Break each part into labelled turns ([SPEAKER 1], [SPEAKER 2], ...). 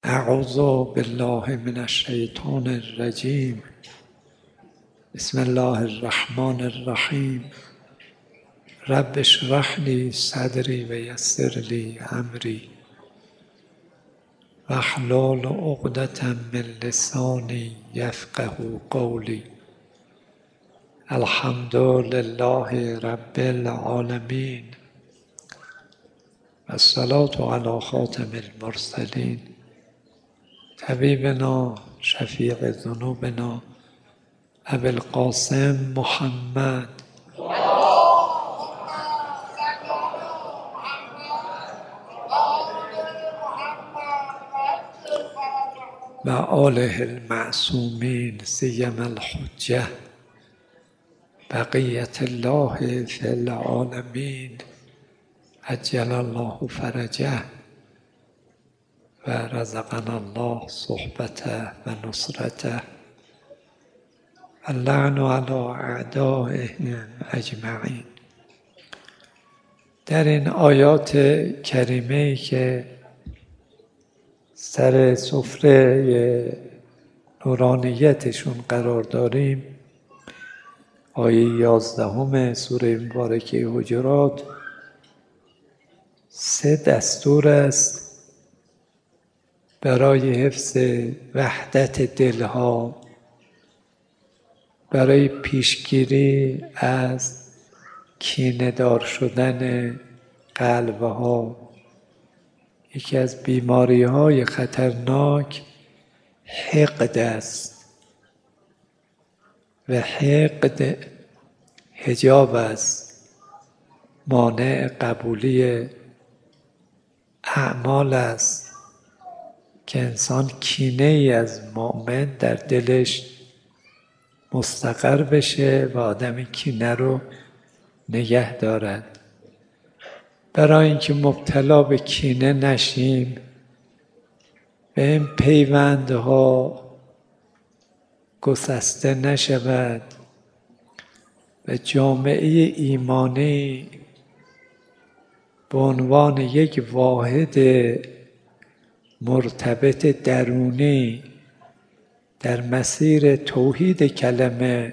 [SPEAKER 1] اعوذ بالله من الشیطان الرجیم. بسم الله الرحمن الرحیم. رب اشرح لی صدری و یسر لی امری واحلل عقدة من لسانی یفقهوا قولی. الحمد لله رب العالمین و الصلاة علی خاتم المرسلین طبیبنا شفیع ذنوبنا ابی القاسم محمد و آله المعصومین سیما الحجة بقیة الله فی العالمین عجل الله فرجه و رزقنا الله صحبته و نصرته اللعن علی اعدائهم اجمعین. در این آیات کریمه‌ای که سر سفره نورانیتشون قرار داریم، آیه 11 سوره مبارکه حجرات 3 دستور است برای حفظ وحدت دلها، برای پیشگیری از کینه‌دار شدن قلبها. یکی از بیماری‌های خطرناک حقد است و حقد حجاب است، مانع قبولی اعمال است که انسان کینه‌ای از مؤمن در دلش مستقر بشه و آدم کینه رو نگه دارد. برای اینکه مبتلا به کینه نشیم، به این پیوندها گسسته نشود و جامعه ایمانی به عنوان یک واحد مرتبط درونی در مسیر توحید کلمه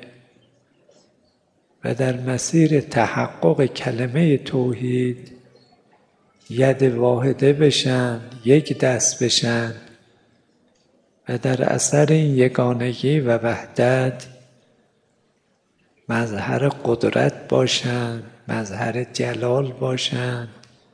[SPEAKER 1] و در مسیر تحقق کلمه توحید ید واحده بشن، یک دست بشن و در اثر این یگانگی و وحدت مظهر قدرت باشند، مظهر جلال باشند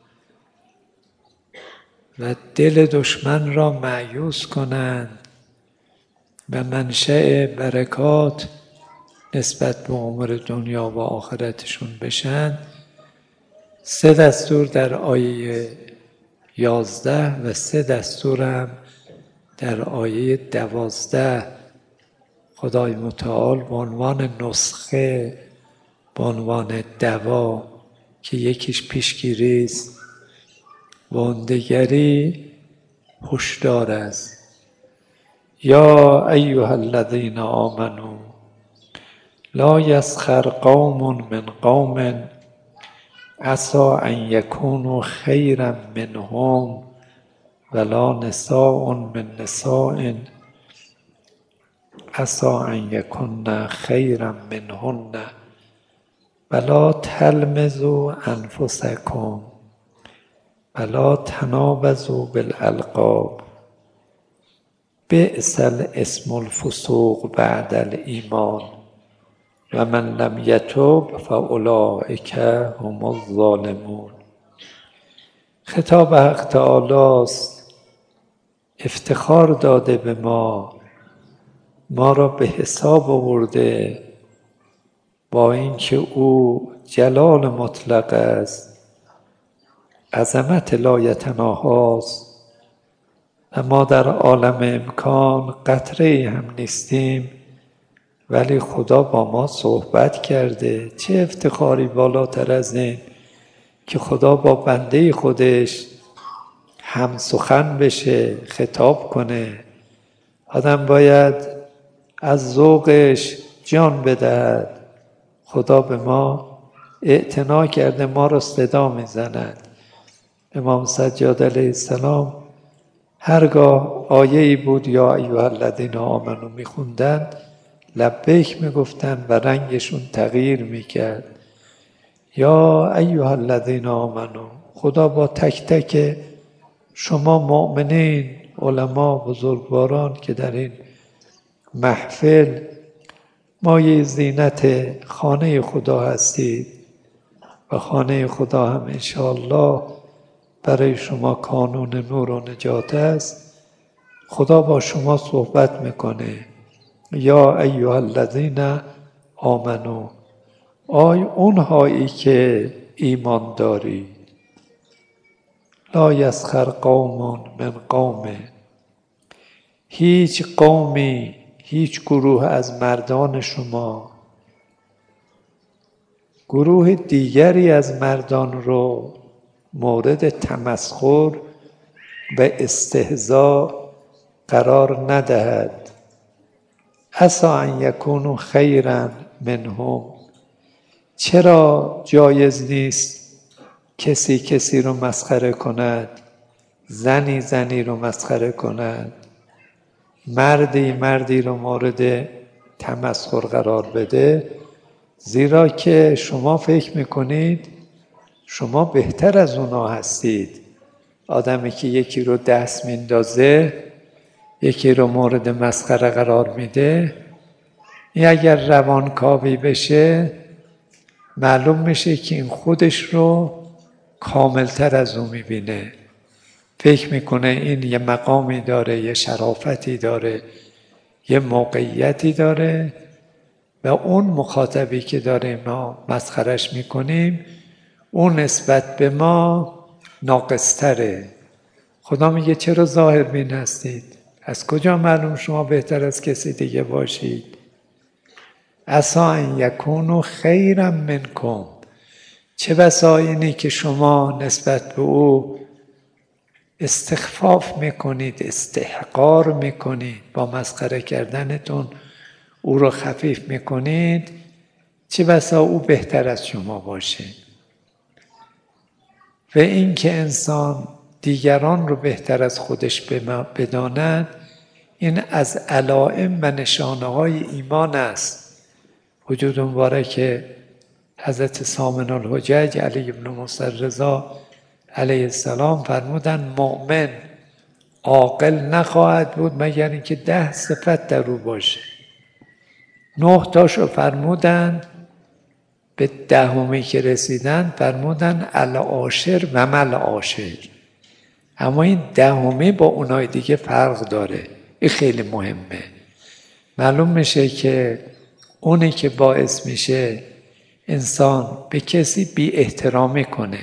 [SPEAKER 1] و دل دشمن را مایوس کنند و منشأ برکات نسبت به امور دنیا و آخرتشون بشن. 3 دستور در آیه 11 و 3 دستور هم در آیه 12 خدای متعال به عنوان نسخه، به عنوان دوا که یکیش پیشگیری است و اون دیگری هشدار است. یا ایها الذین آمنوا لا یسخر قوم من قوم عسى ان یکونوا خیرا منهم ولا نساء من نساء عسى ان یکن خیرا منهن ولا تلمزوا انفسکم ولا تنابزوا بالالقاب بئس الاسم الفسوق بعد الایمان و من لم یتب فاولئک هم الظالمون. خطاب حق تعالی است، افتخار داده به ما را به حساب آورده با اینکه او جلال مطلق است، عظمت لایتناهاست و ما در عالم امکان قطره هم نیستیم، ولی خدا با ما صحبت کرده. چه افتخاری بالاتر از این که خدا با بنده خودش هم سخن بشه، خطاب کنه. آدم باید از ذوقش جان بدهد. خدا به ما اعتنا کرده، ما را صدا میزند. امام سجاد علیه السلام هرگاه آیه‌ای بود یا ایها الذین آمنو میخوندن لبیک میگفتن و رنگشون تغییر میکرد. یا ایها الذین آمنو، خدا با تک تک شما مؤمنین، علما، بزرگواران که در این محفل مایه زینت خانه خدا هستید و خانه خدا هم انشاءالله برای شما کانون نور و نجات است، خدا با شما صحبت میکنه. یا ایها الذین آمنو، آی اونهایی که ایمان داری، لا یسخر قوم من قوم، هیچ قومی، هیچ گروه از مردان شما گروه دیگری از مردان رو مورد تمسخر و استهزاء قرار ندهد. عسی ان یکونوا خیرا منهم، چرا جایز نیست کسی کسی رو مسخره کند، زنی زنی رو مسخره کند، مردی مردی رو مورد تمسخر قرار بده، زیرا که شما فکر میکنید شما بهتر از اونا هستید. آدمی که یکی رو دست میندازه، یکی رو مورد مسخره قرار میده، این اگر روانکاوی بشه معلوم میشه که این خودش رو کاملتر از اون میبینه، فکر میکنه این یه مقامی داره، یه شرافتی داره، یه موقعیتی داره و اون مخاطبی که داره ما مسخرش میکنیم اون نسبت به ما ناقصتره. خدا میگه چرا ظاهر بین هستید؟ از کجا معلوم شما بهتر از کسی دیگه باشید؟ عسی ان یکونوا خیرا منکم، چه بسا اینی که شما نسبت به او استخفاف میکنید، استحقار میکنید، با مسخره کردنتون او رو خفیف میکنید، چه بسا او بهتر از شما باشه. و این که انسان دیگران رو بهتر از خودش بداند، این از علائم و نشانه های ایمان است. وجود مبارک حضرت سامن الحجج علی بن موسی رضا علیه السلام فرمودن مؤمن عاقل نخواهد بود مگر اینکه 10 صفت در او باشه. 9 تاشو فرمودن، به 10می که رسیدن فرمودن العاشر و مل عاشر، اما این 10می با اونای دیگه فرق داره. این خیلی مهمه. معلوم میشه که اونی که باعث میشه انسان به کسی بی احترامی کنه،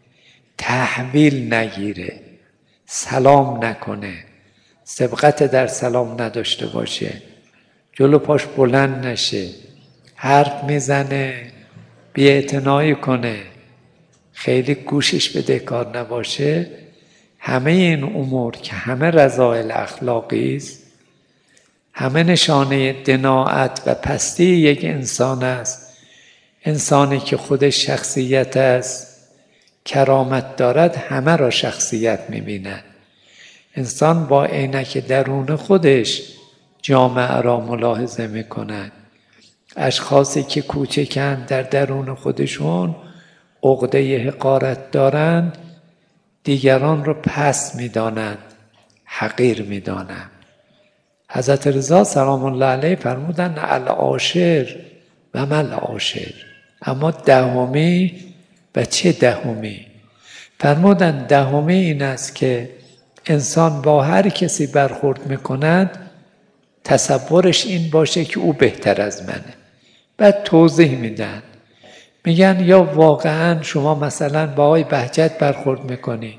[SPEAKER 1] تحویل نگیره، سلام نکنه، سبقت در سلام نداشته باشه، جلو پاش بلند نشه، حرف میزنه بی‌اعتنایی کنه، خیلی گوشش بده کار نباشه، همه این امور که همه رذائل اخلاقی است، همه نشانه دناعت و پستی یک انسان است. انسانی که خودش شخصیت است، کرامت دارد، همه را شخصیت می‌بیند. انسان با عینک درون خودش جامعه را ملاحظه می‌کند. اشخاصی که کوچکند در درون خودشون عقده حقارت دارند، دیگران رو پست می‌دانند، حقیر می‌دانند. حضرت رضا سلام الله علیه فرمودن العاشر و مل عاشر، اما 10می و چه 10می؟ فرمودن 10می این است که انسان با هر کسی برخورد میکند تصورش این باشه که او بهتر از منه. بعد توضیح میدن، میگن یا واقعا شما مثلا با آقای بهجت برخورد میکنی،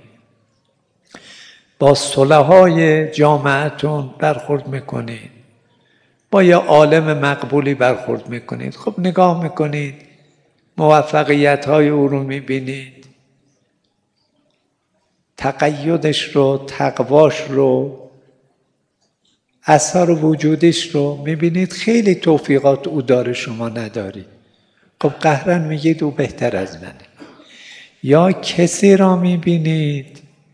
[SPEAKER 1] با صلحای جامعتون برخورد میکنید، با یه عالم مقبولی برخورد میکنید، خب نگاه میکنید موفقیت های او رو میبینید، تقیدش رو، تقواش رو، اثر وجودش رو میبینید، خیلی توفیقات او داره شما نداری، خب قهرا میگید او بهتر از منه. یا کسی را میبینید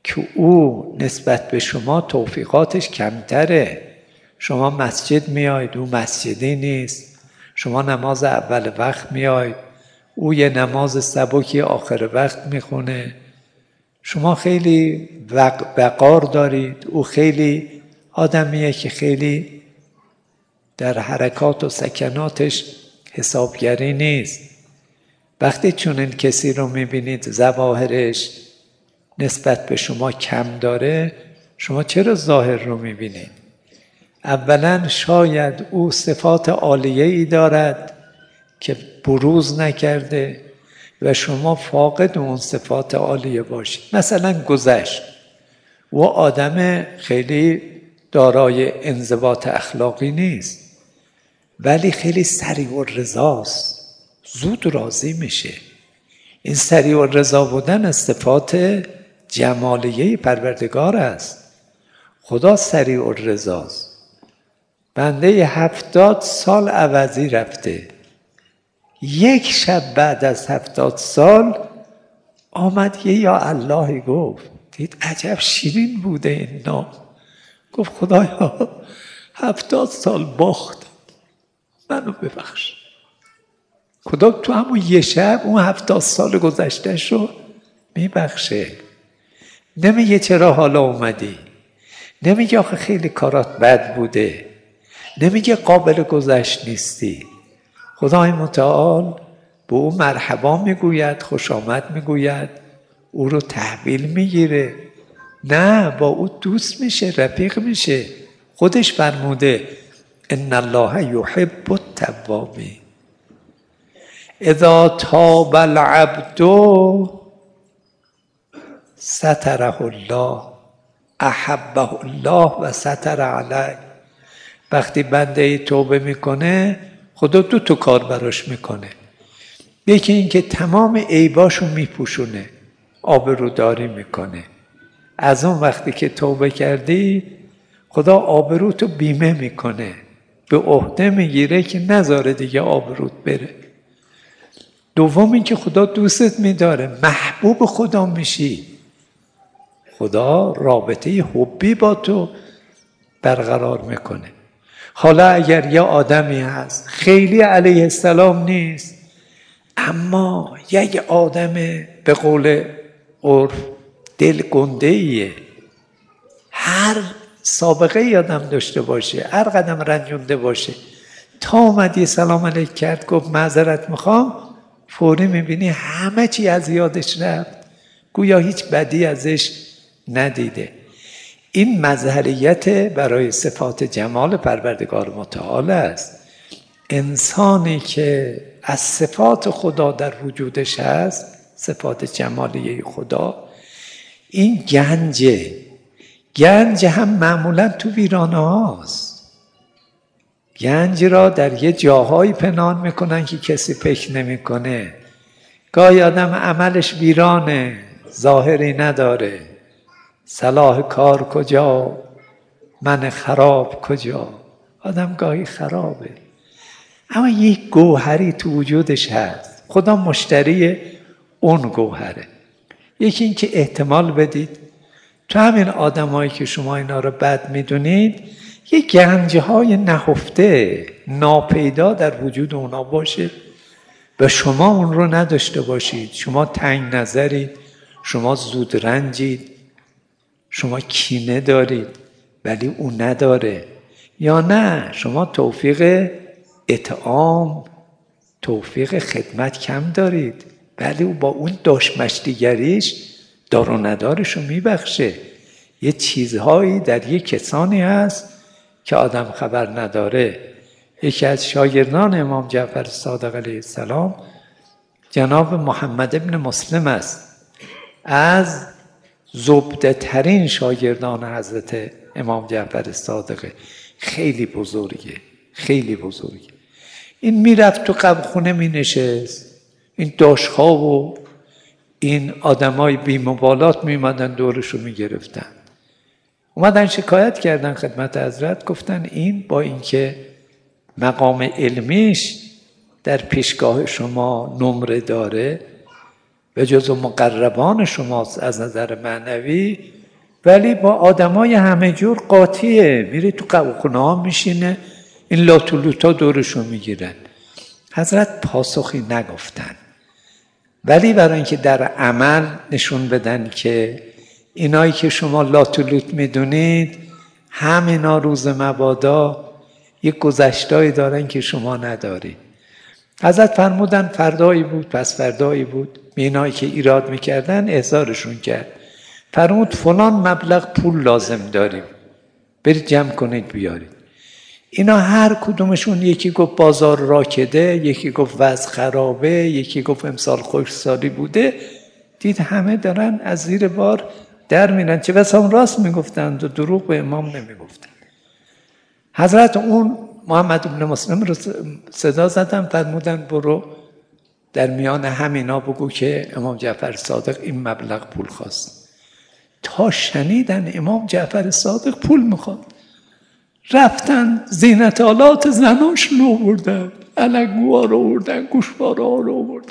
[SPEAKER 1] که او نسبت به شما توفیقاتش کمتره. شما مسجد میاید، او مسجدی نیست. شما نماز اول وقت میاید، او یه نماز سبکی آخر وقت میخونه. شما خیلی وقار دارید، او خیلی آدمیه که خیلی در حرکات و سکناتش حسابگری نیست. وقتی چنین کسی رو میبینید ظواهرش نسبت به شما کم داره، شما چرا ظاهر رو میبینید؟ اولا شاید او صفات عالیه‌ای دارد که بروز نکرده و شما فاقد اون صفات عالیه باشید. مثلا گذشت و آدم خیلی دارای انضباط اخلاقی نیست، ولی خیلی سریع الرضاست، زود راضی میشه. این سریع الرضا بودن از صفات جمالیه پروردگار است. خدا سریع الرضاست. بنده 70 سال عوضی رفته، یک شب بعد از 70 سال آمد یه یا اللهی گفت. دید عجب شیرین بوده این نام. گفت خدایا 70 سال باختم، منو ببخش. خدا تو همون یه شب اون 70 سال گذشتهش رو میبخشه. نمیگه چرا حالا اومدی، نمیگه آخه خیلی کارات بد بوده، نمیگه قابل گذشت نیستی. خدای متعال به او مرحبا میگوید، خوش آمد میگوید، او رو تحویل میگیره. نه، با او دوست میشه، رفیق میشه. خودش فرموده ان الله یحب التوابین. اذا تاب العبد ستره الله، احبه الله و ستر علیه. وقتی بنده ای توبه میکنه، خدا 2 تا کار براش میکنه. یکی این که تمام عیباشو میپوشونه، آبروداری میکنه. از اون وقتی که توبه کردی، خدا آبروتو بیمه میکنه، به عهده میگیره که نذاره دیگه آبروت بره. دوم این که خدا دوستت میداره، محبوب خدا میشی. خدا رابطه حبی با تو برقرار میکنه. حالا اگر یه آدمی هست خیلی علیه السلام نیست، اما یک آدم به قول عرف دل گنده ایه، هر سابقه یادم داشته باشه، هر قدم رنجونده باشه، تا اومدی سلام علیک کرد گفت معذرت میخوام، فوری میبینی همه چی از یادش رفت، گویا هیچ بدی ازش ندیده. این مظهریت برای صفات جمال پروردگار متعال است. انسانی که از صفات خدا در وجودش هست، صفات جمالیه خدا، این گنج هم معمولا تو ویرانه هاست. گنج را در یه جاهایی پنهان میکنن که کسی فکر نمیکنه. گاهی آدم عملش ویرانه، ظاهری نداره، صلاح کار کجا، من خراب کجا. آدم گاهی خرابه، اما یک گوهری تو وجودش هست. خدا مشتری اون گوهره. یکی این که احتمال بدید تو همین آدمایی که شما اینا رو بد میدونید، یک گنجهای نهفته ناپیدا در وجود اونا باشه و شما اون رو نداشته باشید. شما تنگ نظرید، شما زود رنجید، شما کینه دارید ولی او نداره. یا نه، شما توفیق اطعام، توفیق خدمت کم دارید ولی او با اون داشمشتیگریش دار و ندارش رو میبخشه. یه چیزهایی در یه کسانی هست که آدم خبر نداره. یکی از شاگردان امام جعفر صادق علیه السلام جناب محمد ابن مسلم است، از زبده ترین شاگردان حضرت امام جعفر صادق. خیلی بزرگه، خیلی بزرگه. این میرفت تو قبخونه مینشست، این داشت‌ها و این آدمای بی‌مبالات میمدن دورشو میگرفتن. اومدن شکایت کردن خدمت حضرت، گفتن این با اینکه مقام علمیش در پیشگاه شما نمره داره و جزو مقربان شماست از نظر معنوی، ولی با آدمای همه جور قاطیه. میره تو خونه ها میشینه، این لاتولوتا دورشون میگیرن. حضرت پاسخی نگفتن، ولی برای اینکه در عمل نشون بدن که اینایی که شما لاتولوت میدونید همینا روز مبادا یک گذشته‌ای دارن که شما ندارید. حضرت فرمودن فردایی بود، پس فردایی بود، اینایی که ایراد میکردن احضارشون کرد. فرمود فلان مبلغ پول لازم داریم، برید جمع کنید بیارید. اینا هر کدومشون، یکی گفت بازار راکده، یکی گفت وضع خرابه، یکی گفت امسال خشکسالی بوده. دید همه دارن از زیر بار در میرن، چه بسا هم راست میگفتند و دروغ به امام نمیگفتند. حضرت اون محمد بن مسلم رو صدا زدن، فرمودن برو در میان همینا بگو که امام جعفر صادق این مبلغ پول خواست. تا شنیدن امام جعفر صادق پول میخواد، رفتن زینت آلات زناش رو بردن، علنگوها رو بردن، گوشواره ها رو بردن.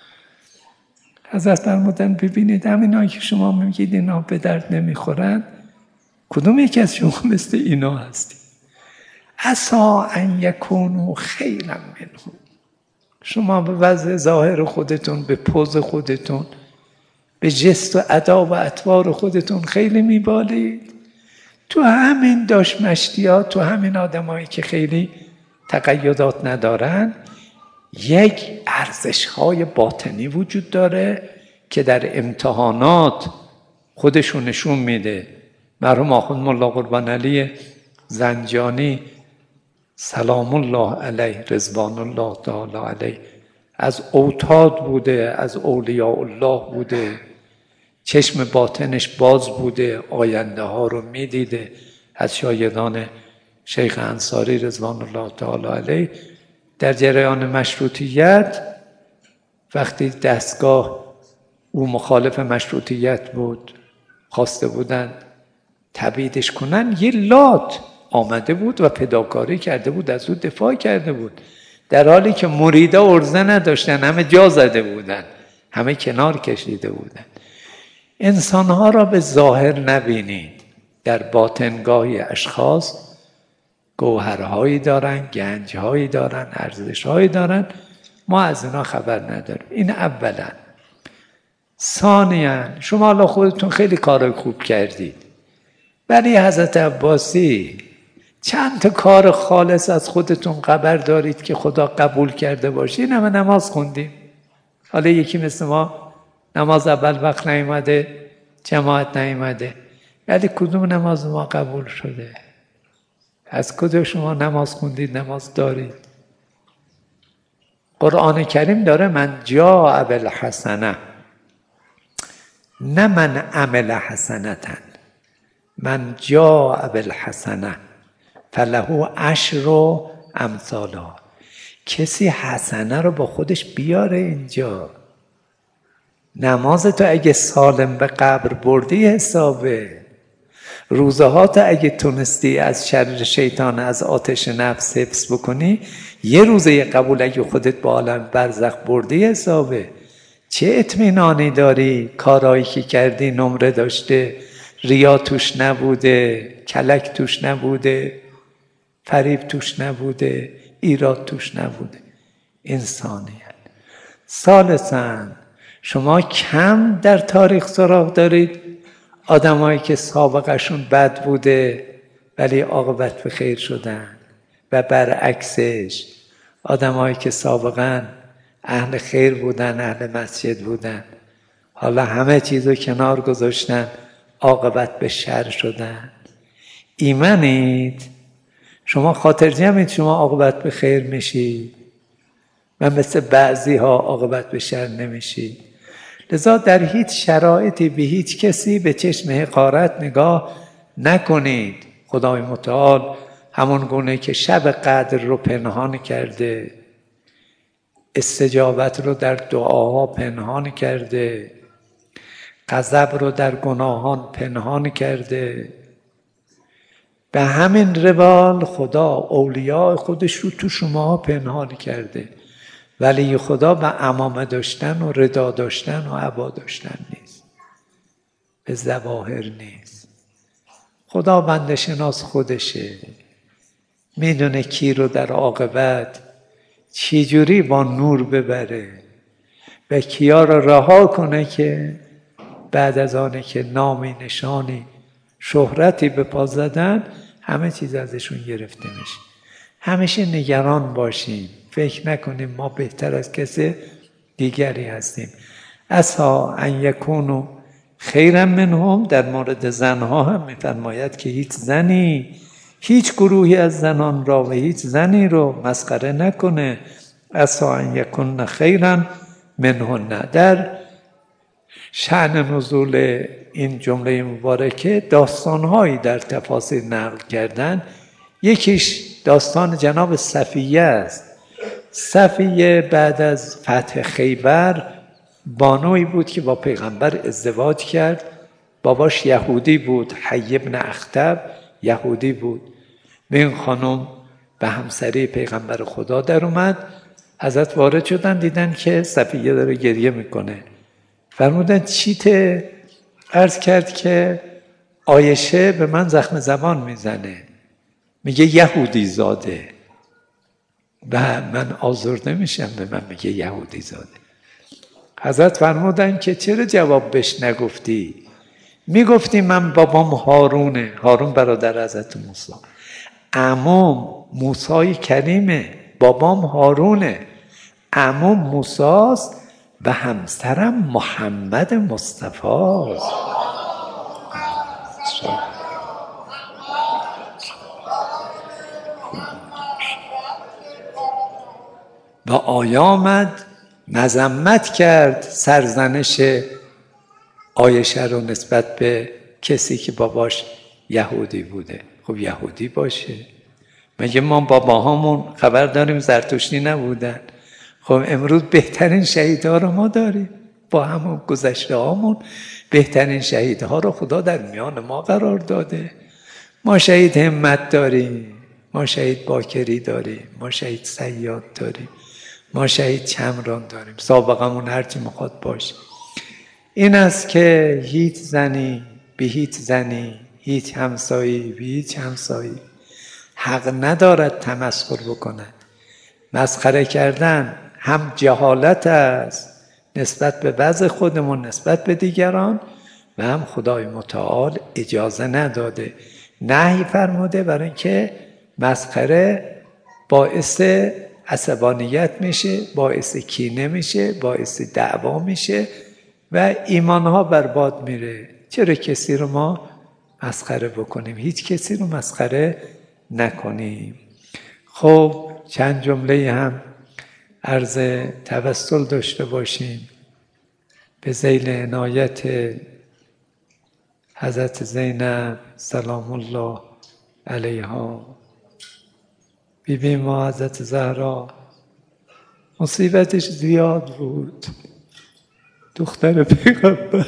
[SPEAKER 1] حضرت فرمودن ببینید همینایی که شما میگید اینا به درد نمیخورن، کدوم یکی از شما مثل اینا هستید؟ عسا ان یکونوا خیرا منهم. شما به وضع ظاهر خودتون، به پوز خودتون، به جست و ادا و اطوار خودتون خیلی میبالید. تو همین داش مشتیات، تو همین آدمایی که خیلی تقیدات ندارن، یک ارزش‌های باطنی وجود داره که در امتحانات خودشون نشون میده. مرحوم آخوند ملا قربان علی زنجانی سلام الله علیه رضوان الله تعالی علیه از اوتاد بوده، از اولیاء الله بوده، چشم باطنش باز بوده، آینده ها رو میدیده. از شاگردان شیخ انصاری رضوان الله تعالی علیه در جریان مشروطیت، وقتی دستگاه او مخالف مشروطیت بود، خواسته بودن تبعیدش کنن، یه لات آمده بود و فداکاری کرده بود، از او دفاع کرده بود، در حالی که مریدا عرضه نداشتن، همه جا زده بودن، همه کنار کشیده بودن. انسانها را به ظاهر نبینید، در باطنگاهی اشخاص گوهرهایی دارن، گنجهایی دارن، ارزشهایی دارن، ما از اینا خبر نداریم. این اولا. ثانیاً شما الان خودتون خیلی کار خوب کردید، ولی حضرت عباسی چند تا کار خالص از خودتون خبر دارید که خدا قبول کرده باشه؟ این همه نماز خوندیم، حالا یکی مثل ما نماز اول وقت نیامده، جماعت نیامده، ولی کدوم نماز ما قبول شده؟ از کدوم شما نماز خوندید، نماز دارید؟ قرآن کریم داره من جاء بالحسنه، نه من عمل حسنتا، من جاء بالحسنه فله عشر امثالها. کسی حسنه رو با خودش بیاره اینجا. نماز تو اگه سالم به قبر بردی حسابه، روزه ها تو اگه تونستی از شر شیطان، از آتش نفس حفظ بکنی، یه روزه قبول اگه خودت با عالم برزخ بردی حسابه. چه اطمینانی داری کارهایی که کردی نمره داشته، ریا توش نبوده، کلک توش نبوده، فریب توش نبوده، ایراد توش نبوده؟ انسانیت. ثالثاً شما کم در تاریخ سراغ دارید آدمایی که سابقشون بد بوده ولی عاقبت به خیر شدن، و برعکسش آدمایی که سابقاً اهل خیر بودن، اهل مسجد بودن، حالا همه چیزو کنار گذاشتن، عاقبت به شر شدن. ایمنید؟ شما خاطر جمعید شما عاقبت به خیر میشید و مثل بعضی ها عاقبت به شر نمیشید. لذا در هیچ شرایطی به هیچ کسی به چشم حقارت نگاه نکنید. خدای متعال همون گونه که شب قدر رو پنهان کرده، استجابت رو در دعاها پنهان کرده، غضب رو در گناهان پنهان کرده، به همین روال خدا اولیاء خودش رو تو شما پنهان کرده. ولی خدا به عمامه داشتن و رضا داشتن و عبا داشتن نیست، به ظواهر نیست. خدا بنده شناس خودشه، میدونه کی رو در عاقبت چجوری با نور ببره و کیا رو رها کنه که بعد از آنه که نامی نشانی شهرتی به پا زدن همه چیز ازشون گرفته میشه. همیشه نگران باشیم، فکر نکنیم ما بهتر از کسی دیگری هستیم. عسا ان یکونوا خیرا منهم. در مورد زنها هم میفرماید که هیچ زنی، هیچ گروهی از زنان را و هیچ زنی رو مسخره نکنه. عسا ان یکن خیرا منهن. در شأن نزول این جمله مبارکه داستانهایی در تفاسیر نقل کردن. یکیش داستان جناب صفیه است. صفیه بعد از فتح خیبر بانویی بود که با پیغمبر ازدواج کرد. باباش یهودی بود، حی بن اخطب یهودی بود. به این خانم به همسری پیغمبر خدا در اومد. حضرت وارد شدن، دیدن که صفیه داره گریه میکنه. فرمودن چیته؟ عرض کرد که عایشه به من زخم زبان میزنه، میگه یهودی زاده و من آزرده میشم، به من میگه یهودی زاده. حضرت فرمودن که چرا جواب بهش نگفتی؟ میگفتی من بابام هارونه، هارون برادر حضرت موسی، عموم موسی کریمه، بابام هارونه، عموم موساست و همسرم محمد مصطفی است. و آیا آمد مذمت کرد، سرزنش عایشه رو نسبت به کسی که باباش یهودی بوده. خب یهودی باشه، مگه ما باباهامون خبر داریم زرتشتی نبودن؟ خب امروز بهترین شهیدها رو ما داریم، با همون گذشته هامون بهترین شهیدها رو خدا در میان ما قرار داده. ما شهید همت داریم، ما شهید باکری داریم، ما شهید صیاد داریم، ما شهید چمران داریم، سابقمون هرچی میخواد باشه. این است که هیچ زنی به هیچ زنی، هیچ همسایی به هیچ همسایی حق ندارد تمسخر بکند. مسخره کردن هم جهالت است نسبت به وضع خودمون، نسبت به دیگران، و هم خدای متعال اجازه نداده، نهی فرموده، برای اینکه مسخره باعث عصبانیت میشه، باعث کینه میشه، باعث دعوا میشه و ایمانها برباد میره. چرا کسی رو ما مسخره بکنیم؟ هیچ کسی رو مسخره نکنیم. خب چند جمله هم عرض توسل داشته باشیم به ذیل عنایت حضرت زینب سلام الله علیها. بیبی ما حضرت زهرا مصیبتش زیاد بود، دختر پیغمبر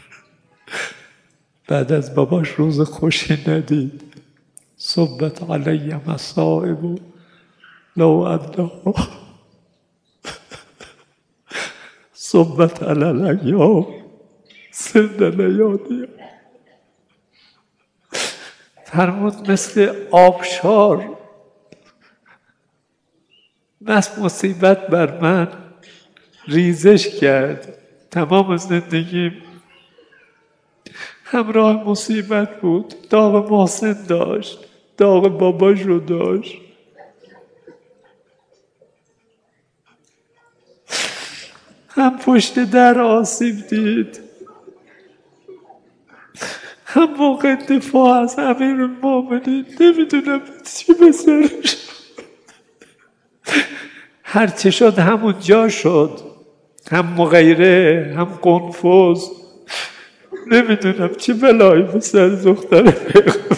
[SPEAKER 1] بعد از باباش روز خوشی ندید. صبت علی مصائب لو انها صبت علی الایام سند لیالیا. فرمود مثل آبشار مصیبت بر من ریزش کرد. تمام زندگیم همراه مصیبت بود. داغ محسن داشت، داغ باباش رو داشت. هم پشت در آسیب دید، هم موقع دفاع از امیرالمومنین نمیدونم چی به سرش. هرچه شد همون جا شد، هم مغیره هم قنفذ، نمیدونم چه بلایی به سر دختر پیغمبر.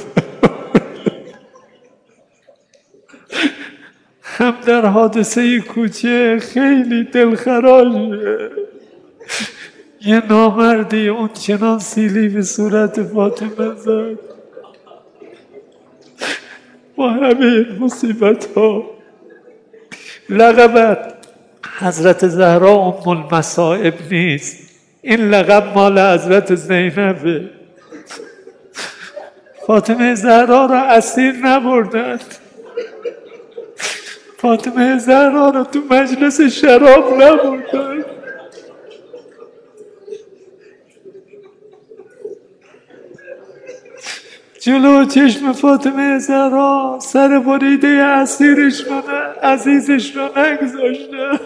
[SPEAKER 1] هم در حادثه کوچه خیلی دلخراشه. یه نامردی اون چنان سیلی به صورت فاطمه زد. با همه مصیبت ها لقبت حضرت زهرا ام المصائب نیست، این لقب مال حضرت زینبه. فاطمه زهرا را اسیر نبردند، فاطمه زهرا را تو مجلس شراب نبردند. جلو چشم فاطمه زهرا سر بریده اسیرش رو عزیزش رو نگذاشتن.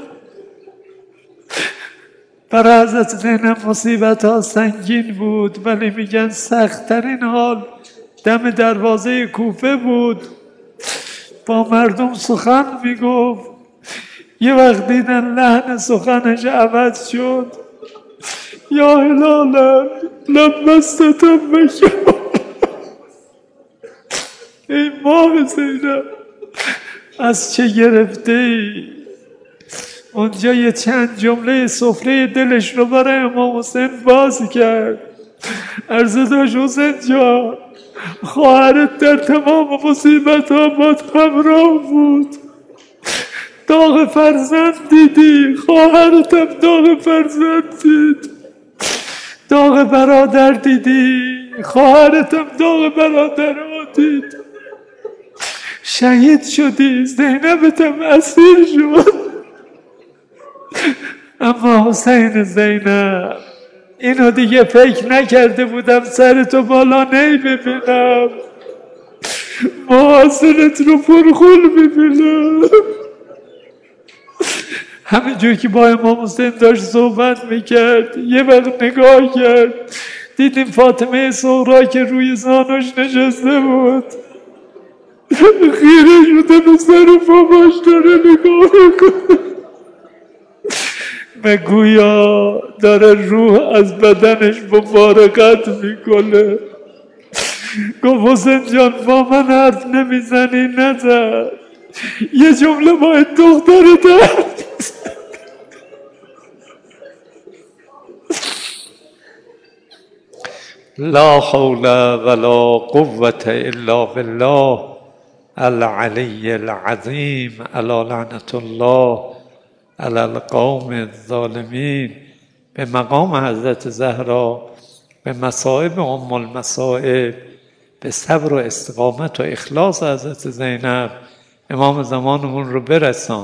[SPEAKER 1] برای حضرت زینب مصیبت ها سنگین بود، ولی میگن سخت‌ترین حال دم دروازه کوفه بود. با مردم سخن میگفت، یه وقت دیدن لحن سخنش عوض شد. یا هلالا لبستتم بشم، ای ماه زینب از چه گرفته ای؟ اونجا یه چند جمله سفره دلش رو برای امام حسین باز کرد. عرض داشت حسین جان، خواهرت در تمام مصیبت ها باد همراه بود، داغ فرزند دیدی، خواهرتم داغ فرزند دید، داغ برادر دیدی، خواهرتم داغ برادر ها دید، شهید شدی، زینبتم اسیر شد. اما حسین زینب، اینو دیگه فکر نکرده بودم سرتو بالا نی ببینم، محاسنت رو پرخول ببینم. همینجور که با امام حسین داشت صحبت میکرد، یه وقت نگاه کرد، دیدیم فاطمه صغرا که روی زانوش نشسته بود، خیره شده به سر باباش داره نگاه میکنه، گویا داره روح از بدنش مفارقت میکنه. گفت حسین جان با من حرف نمیزنی؟ نزد. یه جمله با دخترت حرف لا حول ولا قوة الا بالله العلی العظیم الا لعنة الله علی القوم الظالمین. به مقام حضرت زهرا، به مصائب ام المصائب، به صبر و استقامت و اخلاص حضرت زینب امام زمانمون رو برسان.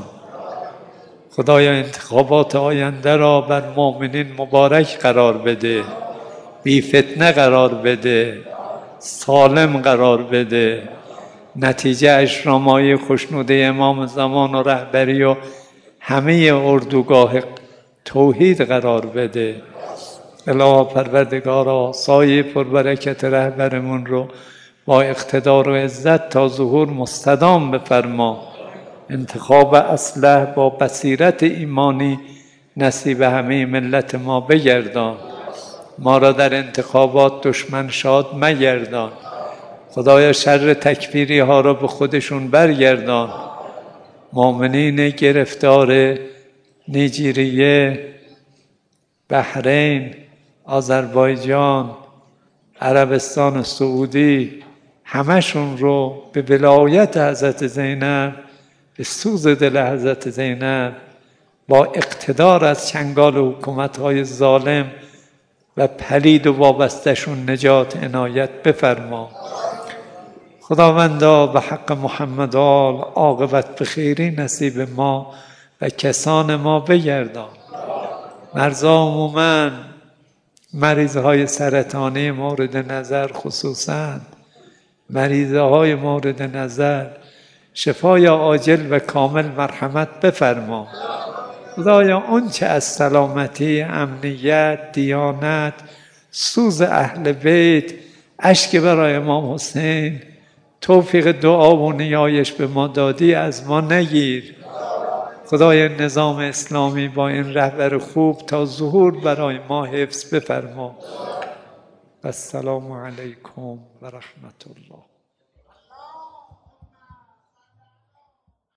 [SPEAKER 1] خدایا انتخابات آینده را بر مؤمنین مبارک قرار بده، بی فتنه قرار بده، سالم قرار بده، نتیجه اشرامای خوشنوده امام زمان و رهبری و همه اردوگاه توحید قرار بده. الها پروردگارا سایه پربرکت رهبرمون رو با اقتدار و عزت تا ظهور مستدام بفرما. انتخاب اصلح با بصیرت ایمانی نصیب همه ملت ما بگردان. ما را در انتخابات دشمن شاد مگردان. خدایا شر تکفیری ها را به خودشون برگردان. مؤمنین گرفتار نیجریه، بحرین، آذربایجان، عربستان سعودی، همشون رو به ولایت حضرت زینب، به سوز دل حضرت زینب، با اقتدار از چنگال حکومت‌های ظالم و پلید و وابستشون نجات عنایت بفرما. خداوندا به حق محمد آل عاقبت بخیری نصیب ما و کسان ما بگردان. مرزا عموماً مریضهای سرطانی مورد نظر، خصوصاً مریضهای مورد نظر، شفای عاجل و کامل مرحمت بفرما. خدایا اون چه از سلامتی، امنیت، دیانت، سوز اهل بیت، اشک برای امام حسین، توفیق دعا و نیایش به ما دادی از ما نگیر. خدای نظام اسلامی با این رهبر خوب تا ظهور برای ما حفظ بفرما. السلام علیکم و رحمت الله.